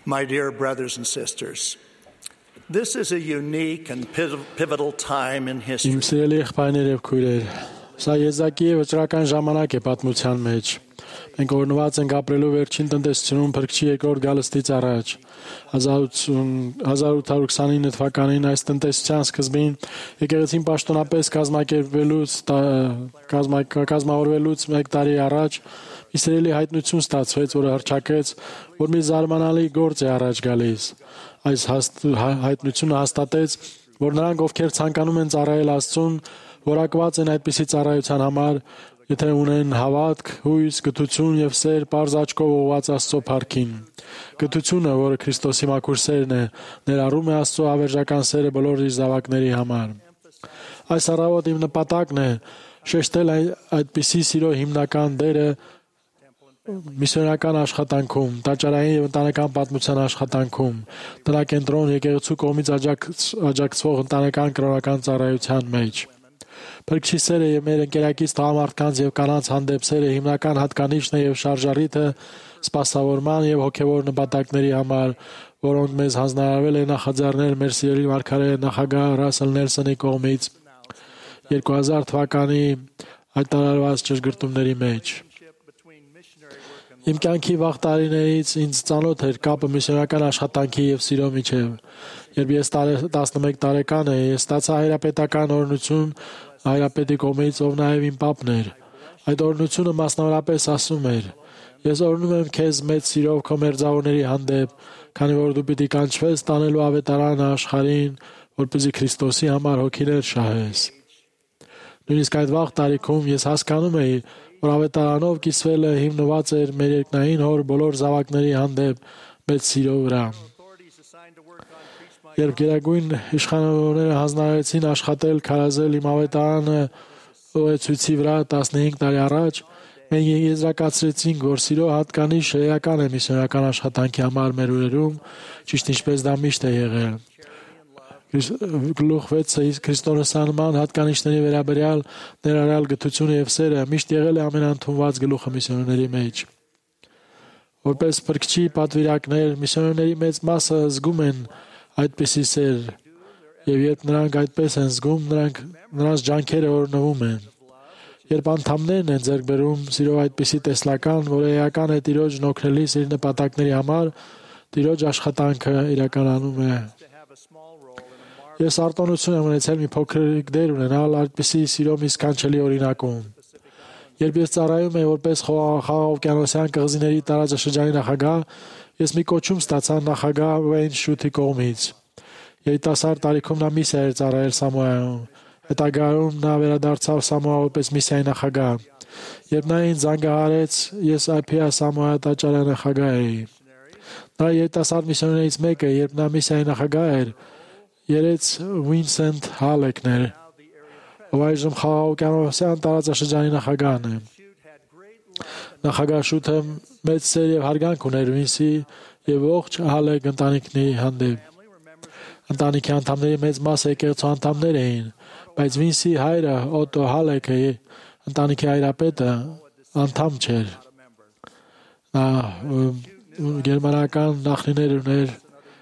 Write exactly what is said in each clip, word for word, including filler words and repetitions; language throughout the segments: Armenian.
My dear brothers and sisters, this is a unique and pivotal time in history. Իմ սիրելի եղբայրներ եւ քույրեր, սա եզակի եւ վճռական ժամանակ է պատմության մեջ։ Մենք օրնված ենք ապրելու վերջին տնտեսությունում Փրկչի երկրորդ գալստից առաջ։ հազար ութ հարյուր քսանինը թվականին այս տնտեսության սկզբին եկեղեցին պաշտոնապես կազմակերպվելուց կազմավորվելուց մեկ տարի առաջ մի սիրելի հայտնություն ստացվեց, որը հռչակեց, որ մի զարմանալի գործ է առաջ գալիս։ Այս հայտնությունը հաստատեց, որ նրանք, ովքեր ցանկանում են ծառայել Աստծուն, որակված են այդպիսի ծառայության համար, եթե ունեն հավատք, հույս, գթություն եւ սեր, պարզ աչքով ուղղված Աստծո փառքին։ Գթությունը, որը Քրիստոսի մաքուր սերն է, ներառում է Աստծո ավերժական սերը բոլոր իր զավակների համար։ Այս առավոտ իմ նպատակն է շեշտել այդպիսի սիրո հիմնական դերը միսիոնական աշխատանքում, տաճարային եւ ընտանեկան պատմության աշխատանքում, տնակենտրոն եկեղեցու կողմից աջակցվող ընտանեկան կրոնական ծառայության մեջ։ Փրկչի սերը եւ մեր ընկերակից տղամարդկանց եւ կանանց հանդեպ սերը հիմնական հատկանիշն է եւ շարժառիթը սպասավորման եւ հոգեվոր նպատակների համար, որոնք մեզ հանձնարարվել է նախաձեռնել մեր սիրելի մարգարե նախագահ Ռասել Նելսոնի կողմից երկու հազար թվականի հայտարարված ճշգրտումների մեջ։ Իմ կյանքի վաղ տարիներից ինձ ծանոթ էր կապը միսիոնական աշխատանքի եւ սիրո միջեւ։ Երբ ես տասնմեկ տարեկան էի, ես ստացա հայրապետական օրհնություն հայրապետի կողմից, ով նաեւ իմ պապն էր։ Այդ օրհնությունը մասնավորապես ասում էր. «Ես օրհնում եմ քեզ մեծ սիրով քո մերձավորների հանդեպ, քանի որ դու պիտի կանչվես տանելու ավետարանը աշխարհին, որպեսզի Քրիստոսի համար հոգիներ շահես»։ Նույնիսկ այդ վաղ տարիքում ես հասկանում էի, որ ավետարանով կիսվելը հիմնված էր մեր երկնային Հոր բոլոր զավակների հանդեպ մեծ սիրո վրա։ Երբ գերագույն իշխանավորները հանձնարարեցին աշխատել քարազել իմ ավետարանը ուղեցույցի վրա տասնհինգ տարի առաջ, մենք եզրակացրեցինք, որ սիրո հատկանիշը էական է միսիոնական աշխատանքի համար մեր օրերում, ճիշտ ինչպես դա միշտ է եղել։ Գլուխ վեցը քրիստոնեանման հատկանիշների վերաբերյալ ներառյալ գթությունը եւ սերը միշտ եղել է ամենաընդունված գլուխը միսիոներների մեջ։ Որպես փրկչի պատվիրակներ, միսիոներների մեծ մասը զգում են այդպիսի սեր, եւ երբ նրանք այդպես են զգում, նրանք նրանց ջանքերը օրհնվում են։ Երբ անդամներն են ձեռք բերում սիրո այդպիսի տեսլական, որը էական է Տիրոջն օգնելիս իր նպատակների համար, Տիրոջ աշխատանքը իրականանում է։ Ես արտոնություն եմ ունեցել մի փոքրիկ դեր ունենալ այդպիսի սիրո մի սքանչելի օրինակում։ Երբ ես ծառայում եմ որպես խաղաղօվկիանոսյան կղզիների տարածաշրջանի նախագահ, ես մի կոչում ստացա նախագահ Վեյն Շութի կողմից։ Երիտասարդ տարիքում նա միսիա էր ծառայել Սամոայում։ Հետագայում նա վերադարձավ Սամոա որպես միսիայի նախագահ։ Երբ նա ինձ զանգահարեց, ես Այփիա Սամոա տաճարի նախագահ էի։ Նա երիտասարդ միսիոներներից մեկը, երբ նա միսիայի նախագահ էր, երեց Վինսենտ Հալեկն էր, ով այժմ խաղաղօվկիանոսյան տարածաշրջանի նախագահն է։ Նախագահ Շութը մեծ սեր եւ հարգանք ուներ Վինսի եւ ողջ Հալեկ ընտանիքի հանդեպ։ Ընտանիքի անդամների մեծ մասը եկեղեցու անդամներ էին, բայց Վինսի հայրը Օտո Հալեկը ընտանիքի հայրապետը անդամ չէր։ Նա գերմանական նախնիներ ուներ։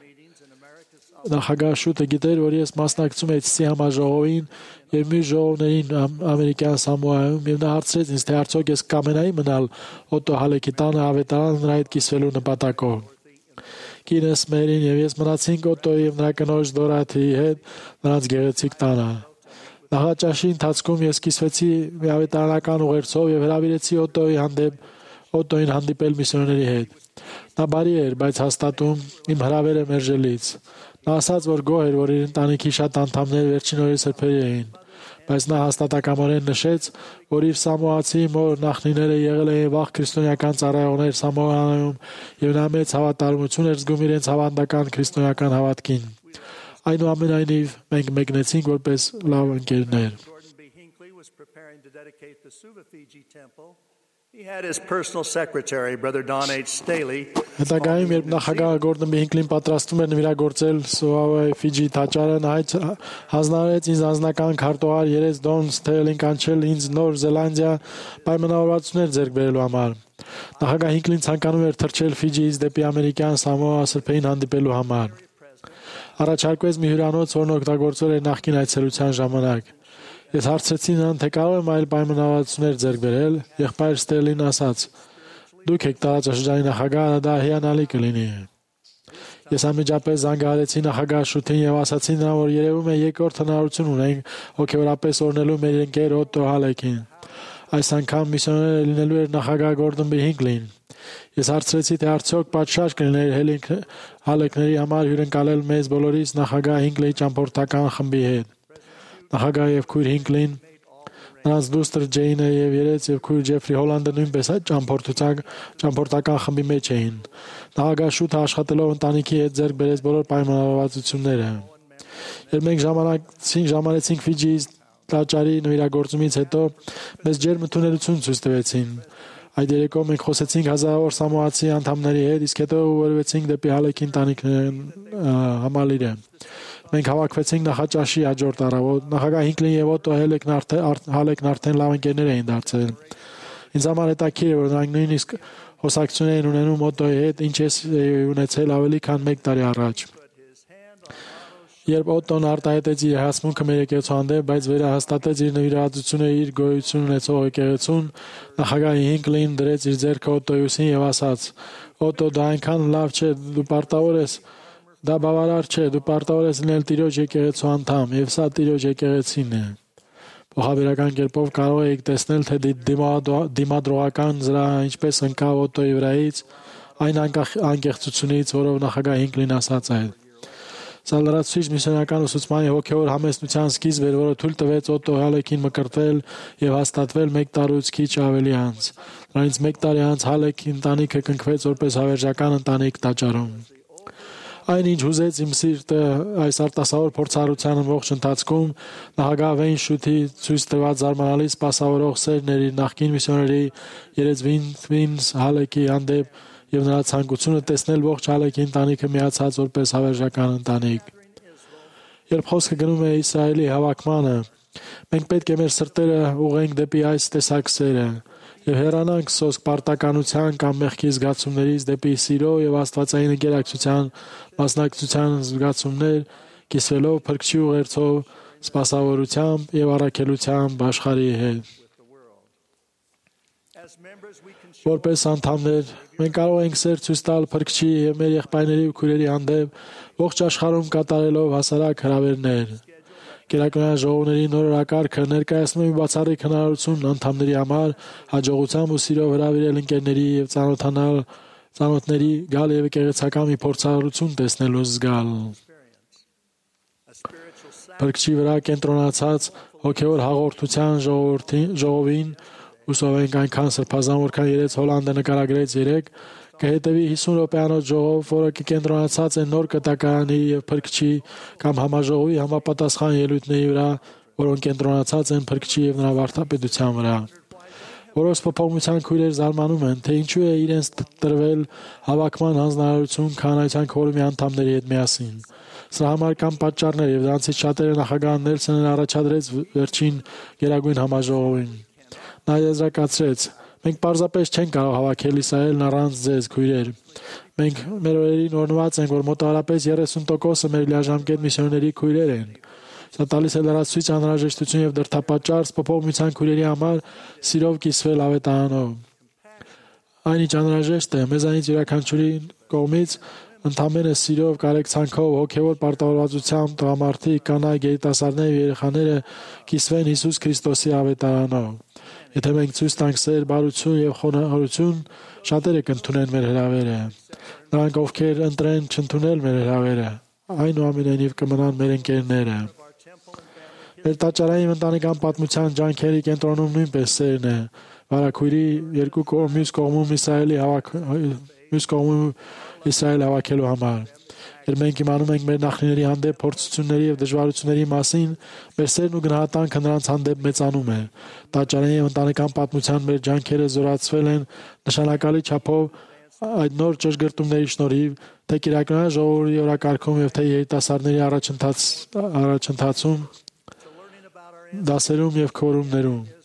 Նախագահ Շութը գիտեր, որ ես մասնակցում էի ցի համաժողովին եւ մի ժողովներին ամերիկյան Սամոայում, եւ նա հարցրեց ինձ, թե արդյոք ես կամենայի մնալ Օտո Հալեկի տանը ավետարան նրա հետ կիսվելու նպատակով։ Կինս Մերին եւ ես մնացինք Օտոյի եւ նրա կնոջ Դորաթիի հետ նրանց գեղեցիկ տանը։ Նախաճաշի ընթացքում ես կիսվեցի մի ավետարանական ուղերձով եւ հրավիրեցի Օտոյի հանդեպ Օտոյին հանդիպել միսիոների հետ։ Նա բարի էր, բայց հաստատում իմ հրավերը մերժելից։ Նա ասաց, որ գոհ էր, որ իր ընտանիքի շատ անդամներ վերջին օրերս սրբերի էին, բայց նա հաստատակամորեն նշեց, որ իր սամոացի մոր նախնիները եղել էին վաղ քրիստոնեական ծառայողներ Սամոայում եւ նա մեծ հավատարմություն էր զգում իրենց հավանդական քրիստոնեական հավատքին։ Այնուամենայնիվ մենք մեկնեցինք որպես լավ ընկերներ։ He had his personal secretary, Brother Don H. Staley. Հետագայում, երբ նախագահը Գորդոն B. Հինքլին պատրաստում էր նվիրագործել Սուավեի Ֆիջի տաճարը, նա հանձնարարեց ինձ անձնական քարտուղար երեց Դոն Սթեյլին կանչել ինձ Նոր Զելանդիա պայմանավորվածություններ ձեռք բերելու համար։ Նախագահ Հինքլին ցանկանում էր թռչել Ֆիջիից դեպի ամերիկյան Սամոա սրբերին հանդիպելու համար։ Առաջարկվեց մի հյուրանոց, որն օգտագործվել էր նախկին այցելության ժամանակ։ Ես հարցրեցի նրան, թե կարող եմ այլ պայմանավորվածություններ ձեռք բերել։ Եղբայր Ստերլին ասաց. «Դուք եք տարածաշրջանի նախագահը, դա հիանալի կլինի»։ Ես անմիջապես զանգահարեցի նախագահ Շութին եւ ասացի նրան, որ երևում է երկրորդ հնարավորություն ունենք հոգեորապես օրհնելու մեր ընկեր Օտտո Հալեկին։ Այս անգամ միսիոները լինելու էր նախագահ Գորդոն B. Հինքլին։ Ես հարցրեցի, թե արդյոք պատշաճ կլիներ Հալեկների համար հյուրընկալել մեզ բոլորիս նախագահ Հինքլեի ճամփորդական խմբի հետ։ Նախագահ եւ քույր Հինքլին, նրանց դուստր Ջեյնը եւ երեց եւ քույր Ջեֆրի Հոլանդը նույնպես այդ ճամփորդության ճամփորդական խմբի մեջ էին։ Նախագահ շուտը աշխատելով ընտանիքի հետ ձեռք բերեց բոլոր պայմանավորվածությունները։ Երբ մենք ժամանեցինք ժամանեցինք Ֆիջիից տաճարի նվիրագործումից հետո մեզ ջերմ ընդունելություն ցույց տվեցին։ Այդ երեկո մենք խոսեցինք հազարավոր սամոացի անդամների հետ, իսկ հետո ուղղվեցինք դեպի Հալեկի ընտանիքն համալիրը։ Մենք հավաքվեցինք նախաճաշի հաջորդ առավոտ։ Նախագահ Հինքլին եւ Օտտո Հալեկն արդեն լավ ընկերներ էին դարձել։ Ինձ համար հետաքրքիր է, որ նրանք նույնիսկ խոսակցություն էին ունենում Օտտոյի հետ, ինչ ես ունեցել ավելի քան մեկ տարի առաջ։ Երբ Օտտոն արտահայտեց իր հասմունքը մեր եկեղեցու հանդեպ, բայց վերահաստատեց իր նվիրվածությունը իր գոյություն ունեցող եկեղեցուն, նախագահ Հինքլին դրեց իր ձեռքը Օտտոյի ուսին եւ ասաց. «Օտտո, դա այնքան լավ չէ, դու պարտավոր ես, դա բավարար չէ, դու պարտավոր ես լինել Տիրոջ եկեղեցու անդամ, եւ սա Տիրոջ եկեղեցին է»։ Փոխաբերական կերպով կարող էիք տեսնել, թե դիմադրողական զրահը ինչպես ընկավ Օտտոյի վրայից, այն անկեղծությունից, որով նախագահ Հինքլին ասաց այդ։ Սա լրացուցիչ միսիոնական ուսուցմանի հոգեոր համեստության սկիզբ էր, որը թույլ տվեց Օտտո Հալեկին մկրտվել եւ հաստատվել մեկ տարուց քիչ ավելի անց։ Նրանից մեկ տարի անց Հալեկի ընտանիքը կնքվեց որպես հավերժական ընտանիք տաճարում։ Այնինչ հուզեց իմ սիրտը այս արտասովոր փորձառության ողջ ընթացքում նախագահ Վեյն Շութի ցույց տված զարմանալի սպասավորող սերն էր իր նախկին միսիոների երեց Վինս Հալեկի հանդեպ եւ նրա ցանկությունը տեսնել ողջ Հալեկի ընտանիքը միացած որպես հավերժական ընտանիք։ Երբ խոսքը գնում է Իսրայելի հավաքմանը, մենք պետք է մեր սրտերը ուղղենք դեպի այս տեսակ սերը եւ հեռանանք սոսկ պարտականության կամ մեղքի զգացումներից դեպի սիրո եւ աստվածային ընկերակցության մասնակցության զգացումներ, կիսվելով Փրկչի ուղերձով, սպասավորությամբ եւ առաքելությամբ աշխարհի հետ։ Որպես անդամներ, մենք կարող ենք սեր ցույց տալ Փրկչի եւ մեր եղբայրների ու քույրերի հանդեպ ողջ աշխարհում կատարելով հասարակ հրավերներ։ Գերակրոնային ժողովների նոր օրակարգը ներկայացնում է բացառիկ հնարավորություն անդամների համար հաջողությամբ ու սիրով հրավիրել ընկերների եւ ծանոթանալ ծանոթների գալ եւ եկեղեցական մի փորձառություն տեսնելու զգալ։ Փրկչի վրա կենտրոնացած հոգեոր հաղորդության ժողովին ուսով ենք այնքան սրբազան, որքան երեց Հոլանդը նկարագրեց երեք, կհետևի հիսուն րոպեանոց ժողով, որը կկենտրոնացած է նոր կտակարանի եւ Փրկչի կամ համաժողովի համապատասխան ելույթների վրա, որոնք կենտրոնացած են Փրկչի եւ նրա վարդապետության վրա։ Որոշ փոփոխության քույրեր զարմանում են, թե ինչու է իրենց տրվել հավաքման հանձնարարություն քահանայության քորումի անդամների հետ միասին։ Սրա համար կան պատճառներ եւ դրանցից շատերը նախագահ Նելսոնն առաջադրեց վերջին Գերագույն համաժողովին։ Նա եզրակացրեց. «Մենք պարզապես չենք կարող հավաքել Իսրայելն առանց ձեզ, քույրեր։ Մենք մեր օրերին օրհնված ենք, որ մոտավորապես երեսուն տոկոսը մեր լիաժամկետ միսիոներների քույրեր են։ Սա տալիս է լրացուցիչ անհրաժեշտություն եւ դրդապատճառ փոփոխության քույրերի համար սիրով կիսվել ավետարանով։ Այնինչ անհրաժեշտ է մեզանից յուրաքանչյուրի կողմից ընդամենը սիրով, կարեկցանքով, հոգեոր պարտավորվածությամբ տղամարդիկ, կանայք, երիտասարդներ եւ երեխաները կիսվեն Հիսուս Քրիստոսի ավետարանով։ Եթե մենք ցույց տանք սեր, բարություն եւ խոնարհություն, շատերը կընդունեն մեր հրավերը։ Նրանք, ովքեր ընտրեն չընդունել մեր հրավերը, այնուամենայնիվ կմնան մեր ընկերները։ Մեր տաճարային ընտանեկան պատմության ջանքերի կենտրոնում նույնպես սերն է։ Վարագույրի երկու կողմ մյուս կողմում Իսրայելի հավաք մյուս կողմում Իսրայել հավաքելու համար։ Երբ մենք իմանում ենք մեր նախնիների հանդեպ փորձությունների եւ դժվարությունների մասին, մեր սերն ու գնահատանքը նրանց հանդեպ մեծանում է։ Տաճարային ընտանեկան պատմության մեր ջանքերը զորացվել են նշանակալի չափով այդ նոր ճշգրտումների շնորհիվ, թե Գերակրոնային ժողովի օրակարգում եւ թե երիտասարդների առաջընթաց առաջընթացում, դասերում եւ քորումներում։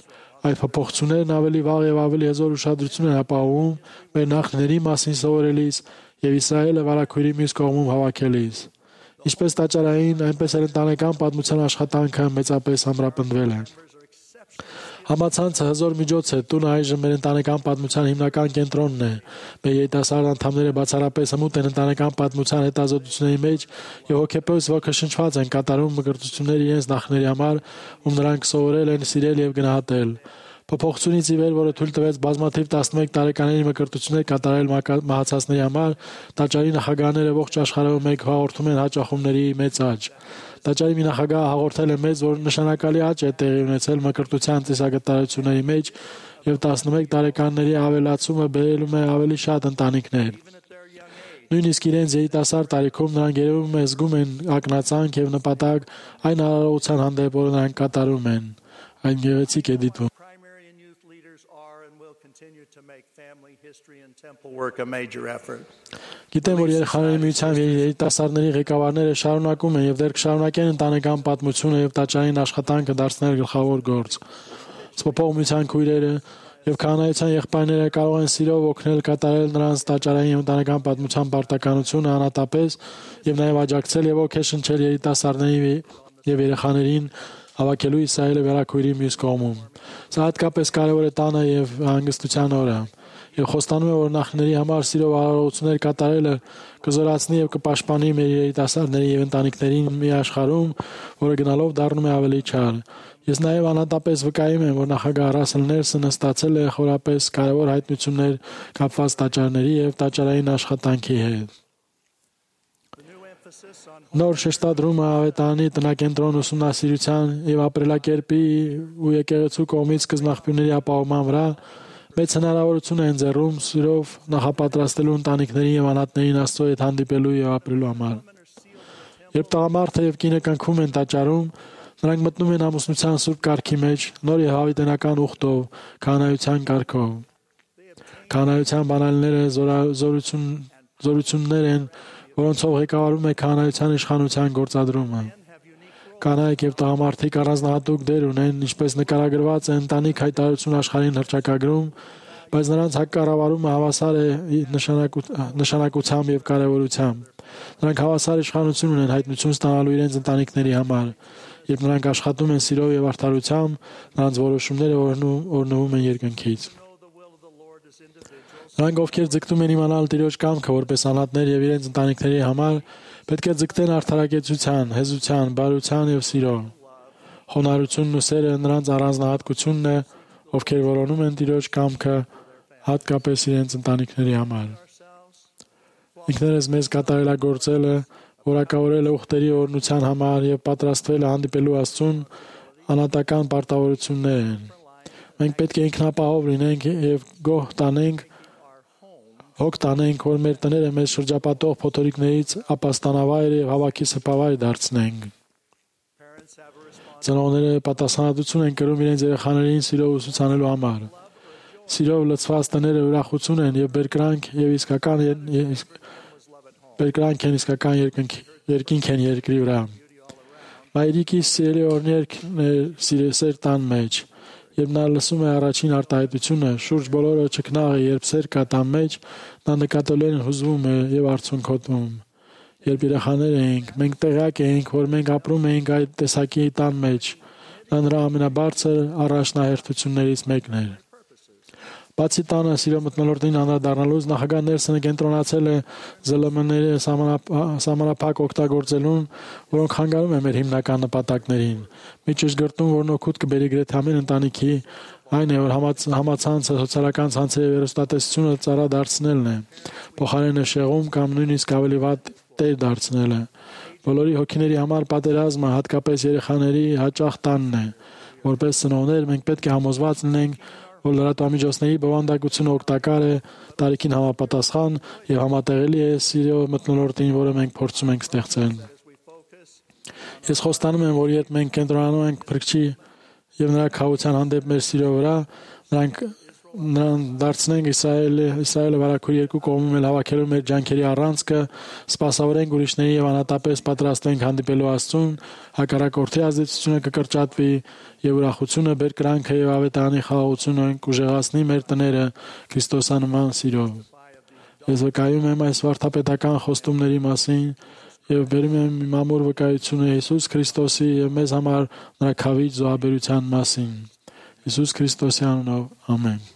Այդ փոփոխություններն ավելի վաղ եւ ավելի հզոր ուշադրություն են ապահովում մեր նախնիների մասին սովորելիս եւ Իսրայելը վարակույրի մյուս կողմում հավաքելիս։ Ինչպես տաճարային, այնպես էլ ընտանեկան պատմության աշխատանքը մեծապես ամրապնդվել է։ Համացանցը հզոր միջոց է, տունը այժմ մեր ընտանեկան պատմության հիմնական կենտրոնն է։ Մեր երիտասարդ անդամները բացառապես հմուտ են ընտանեկան պատմության հետազոտությունների մեջ եւ հոգեպես ոգեշնչված են կատարում մկրտություններ իրենց նախների համար, ում նրանք սովորել են սիրել եւ գնահատել։ Փոփոխությունից ի վեր, որը թույլ տվեց բազմաթիվ տասնմեկ տարեկաների մկրտություններ կատարել մահացածների համար, տաճարի նախագահները ողջ աշխարհում մեկ հաղորդում են հաճախումների մեծ աճ։ Տաճարի մի նախագահ հաղորդել է մեզ, որ նշանակալի աճ է տեղի ունեցել մկրտության ծիսագետարությունների մեջ եւ տասնմեկ տարեկանների ավելացումը բերում է ավելի շատ ընտանիքներ։ Նույնիսկ իրենց երիտասարդ տարիքում նրանք երևում է զգում են ակնածանք եւ նպատակ այն արարողության հանդեպ, որը նրանք կատարում են։ Այն գեղեցիկ է դիտվում։ Գիտեմ, որ երեխաների միության երիտասարդների ղեկավարները շարունակում են եւ դեռ կշարունակեն ընտանեկան պատմությունը եւ տաճարային աշխատանքը դարձնել գլխավոր գործ։ Սփոփող միության քույրերը եւ քահանայության եղբայրները կարող են սիրով օգնել կատարել նրանց տաճարային ընտանեկան պատմության պարտականությունը անհատապես եւ նաեւ աջակցել եւ ոգեշնչել երիտասարդների եւ երեխաներին հավաքելու Իսրայելը վերակույրի մյուս կողմում։ Սա հատկապես կարևոր է տանը եւ հանգստության օրը։ Եվ խոստանում է, որ նախների համար սիրով արարողություններ կատարելը կզորացնի եւ կպաշտպանի մեր երիտասարդների եւ ընտանիքներին մի աշխարհում, որը գնալով դառնում է ավելի չար։ Ես նաեւ անհատապես վկայում եմ, որ նախագահ Ռասել Նելսոնը ստացել է խորապես կարևոր հայտնություններ կապված տաճարների եւ տաճարային աշխատանքի հետ։ Նոր շեշտադրումը ավետարանի տնակենտրոն ուսումնասիրության եւ ապրելակերպի ու եկեղեցու կողմից սկզբնաղբյուրների ապահովման վրա մեծ հնարավորություն է ընձեռում սիրով նախապատրաստելու ընտանիքներին եւ անհատներին Աստծո հետ հանդիպելու եւ ապրելու համար։ Երբ տղամարդը եւ կինը կնքում են տաճարում, նրանք մտնում են ամուսնության սուրբ կարգի մեջ, նոր եւ հավիտենական ուխտով, քահանայության կարգով։ Քահանայության բանալիները զորություն զորություններ են, որոնցով ղեկավարում է քահանայության իշխանության գործադրումը։ Կանայք եւ տղամարդիկ առանձնահատուկ դեր ունեն, ինչպես նկարագրված է ընտանիք հայտարարություն աշխարհին հռչակագրում, բայց նրանց կառավարումը հավասար է նշանակությամբ եւ կարեւորությամբ։ Նրանք հավասար իշխանություն ունեն հայտնություն ստանալու իրենց ընտանիքների համար, երբ նրանք աշխատում են սիրով եւ արդարությամբ, նրանց որոշումները օրհնվում են երկնքից։ Նրանք, ովքեր ձգտում են իմանալ Տիրոջ կամքը որպես անհատներ եւ իրենց ընտանիքների համար, պետք է ձգտեն արդարագեցության, հեզության, բարության եւ սիրո։ Խոնարհությունն ու սերը նրանց առանձնահատկությունն է, ովքեր որոնում են Տիրոջ կամքը, հատկապես իրենց ընտանիքների համար։ Ինքներս մեզ կատարելագործելը, որակավորելը ուխտերի օրհնության համար եւ պատրաստվելը հանդիպելու Աստծուն անհատական պարտավորություններ են։ Մենք պետք է ինքնապահով լինենք եւ գոհ տանենք Հոգ տանենք, որ մեր տները մեզ շրջապատող փոթորիկներից ապաստանավայր եւ հավաքի սփավայր դարձնենք։ Ծնողները պատասխանատվություն են կրում իրենց երեխաներին սիրով ուսուցանելու համար։ Սիրով լցված տները ուրախություն են եւ բերկրանք եւ իսկական բերկրանք են իսկական երկինք են երկրի վրա։ Մայրիկի սիրելի օրհներքն է սիրեսեր տան մեջ։ Երբ նա լսում է առաջին արտահայտությունը, շուրջ բոլորը չքնաղ է, երբ սեր կա տան մեջ, նա նկատորեն հուզվում է եւ արցունքոտվում։ Երբ երեխաներ էինք, մենք տեղյակ էինք, որ մենք ապրում էինք այդ տեսակի տան մեջ։ Նա նրա ամենաբարձր առաջնահերթություններից մեկն էր։ Բացի տանը սիրո մթնոլորտին անդրադառնալուց նախագահ Նելսոնը կենտրոնացել է զլ էմ-ների սահմանափակ օգտագործելուն, որոնք խանգարում են մեր հիմնական նպատակներին։ Մի ճշգրտում, որն օգուտ կբերի գրեթե ամեն ընտանիքի, այն է, որ համացանցը, սոցիալական ցանցերը եւ հեռուստատեսությունը ծառա դարձնելն է, փոխարենը շեղում կամ նույնիսկ ավելի վատ տեր դարձնելը։ Բոլորի հոգիների համար պատերազմը, հատկապես երեխաների հաճախ տանն է։ Որպես ծնողներ մենք պետք է համոզված լինենք, որ լրատվամիջոցների բովանդակությունը օգտակար է, տարիքին համապատասխան եւ համատեղելի է սիրո մթնոլորտին, որը մենք փորձում ենք ստեղծել։ Ես խոստանում եմ, որ երբ մենք կենտրոնանում ենք Փրկչի եւ նրա քավության հանդեպ մեր սիրո վրա, նրանք նրան դարձնենք Իսրայելը, Իսրայելը վարակույր երկու կողմում էլ հավաքելու մեր ջանքերի առանցքը, սպասավորենք ուրիշների եւ անհատապես պատրաստենք հանդիպելու Աստծուն, հակառակորդի ազդեցությունը կկրճատվի եւ ուրախությունը, բեր կրանքը եւ ավետարանի խաղաղությունը կուժեղացնի մեր տները Քրիստոսանման սիրով։ Ես վկայում եմ այս վարդապետական խոստումների մասին եւ բերում եմ իմ ամուր վկայությունը Հիսուս Քրիստոսի եւ մեզ համար նրա քավիճ զոհաբերության մասին։ Հիսուս Քրիստոսի անունով ամեն։